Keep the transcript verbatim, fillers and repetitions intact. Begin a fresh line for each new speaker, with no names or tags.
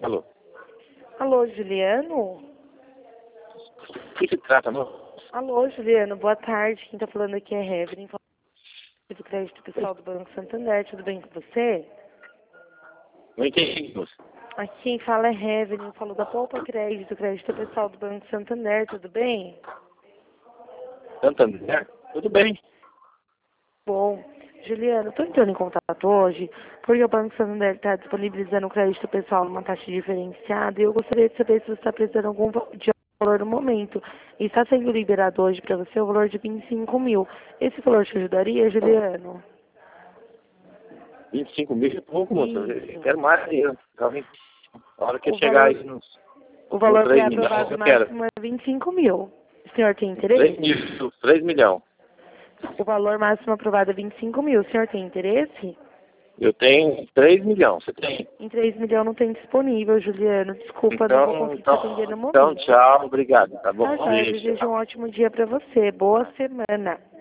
Alô?
Alô, Juliano?
O que se trata, amor?
Alô, Juliano, boa tarde. Quem tá falando aqui é Evelyn, do crédito pessoal do Banco Santander. Tudo bem com você?
Não entendi, moça.
Aqui quem fala é Evelyn, falou da Poupa Crédito, crédito pessoal do Banco Santander. Tudo bem?
Santander? Tudo bem.
Bom, Juliano, estou entrando em contato hoje porque o Banco Santander está disponibilizando o crédito pessoal numa taxa diferenciada e eu gostaria de saber se você está precisando algum va- de valor no momento. E está sendo liberado hoje para você o valor de vinte e cinco mil. Esse valor te ajudaria, Juliano?
vinte e cinco mil é pouco, moça. Eu
Isso.
quero mais dinheiro. Realmente, a hora que
O
chegar
valor,
aí nos,
o
nos
valor
três milhões,
pré-aprovado
eu quero.
máximo é vinte e cinco mil. O senhor tem
três
interesse?
mil, três milhões.
O valor máximo aprovado é vinte e cinco mil. O senhor tem interesse?
Eu tenho três milhões. Você tem?
Em três milhões não tem disponível, Juliano. Desculpa, não vou
Então,
conseguir te atender
então,
no
então
momento.
tchau. Obrigado. Tá bom?
Tá, já. Eu
Beijo.
desejo um ótimo dia para você. Boa semana.